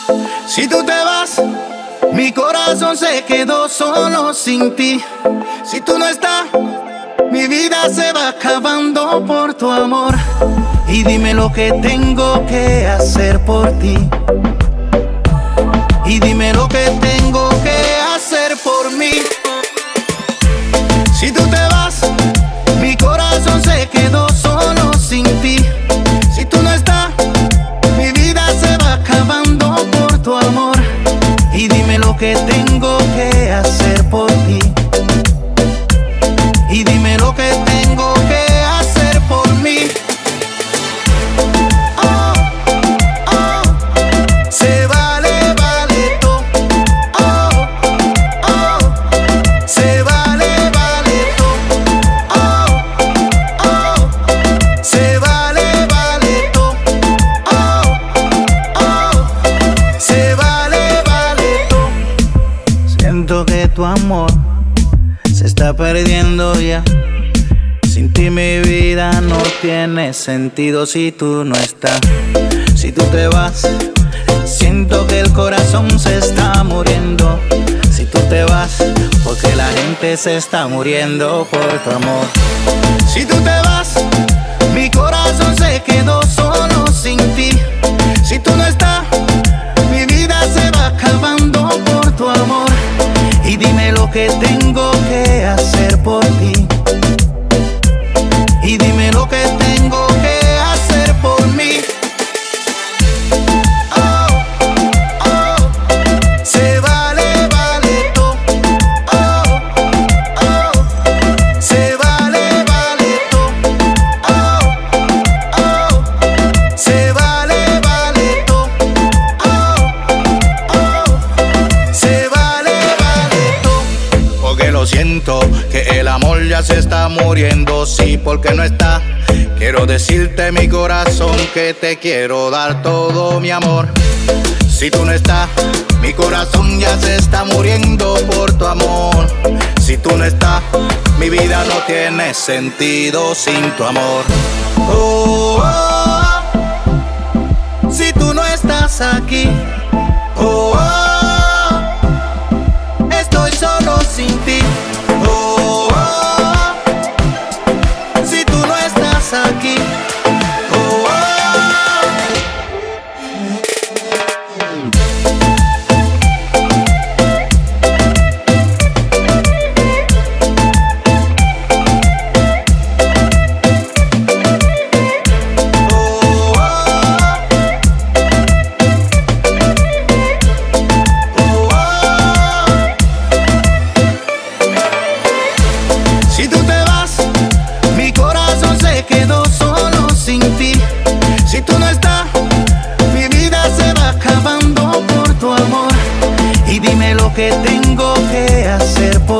Si tú te vas, mi corazón se quedó solo sin ti. Si tú no estás, mi vida se va acabando por tu amor. Y dime lo que tengo que hacer por ti. Y dime lo que tengo que hacer por mí. Si tú te vas, mi corazón se quedó solo sin ti. Si tú no estás, mi vida se va acabando por tu amor. Y dime lo que tengo que hacer por ti. Y dime lo que tengo que hacer por mí. Oh, oh, se vale, vale todo. Oh, oh, se vale, vale todo. Oh, oh, se vale, vale todo. Oh, oh, se vale, vale todo. Siento que tu amor se está perdiendo ya. Sin ti mi vida no tiene sentido si tú no estás. Si tú te vas, siento que el corazón se está muriendo. Si tú te vas, porque la gente se está muriendo por tu amor. Si tú te vas, mi corazón se quedó solo sin ti. Si tú no estás, mi vida se va acabando por tu amor. Y dime lo que tengo que hacer por ti. Y dime lo que tengo que hacer por mí. Oh, oh, se vale, vale todo. Oh, oh, se vale, vale todo. Oh, oh, se vale, vale todo. Oh, oh, se vale, vale todo. Porque lo siento, que el amor ya se está muriendo. Sí, porque no está. Quiero decirte mi corazón que te quiero dar todo mi amor. Si tú no estás, mi corazón ya se está muriendo por tu amor. Si tú no estás, mi vida no tiene sentido sin tu amor. Oh, oh, oh, si tú no estás aquí. Oh, oh, estoy solo sin ti. Oh, oh, si tú no estás aquí. Oh, oh. Si tú te vas, mi corazón se quedó solo sin ti. Si tú no estás, mi vida se va acabando por tu amor. Y dime lo que tengo que hacer por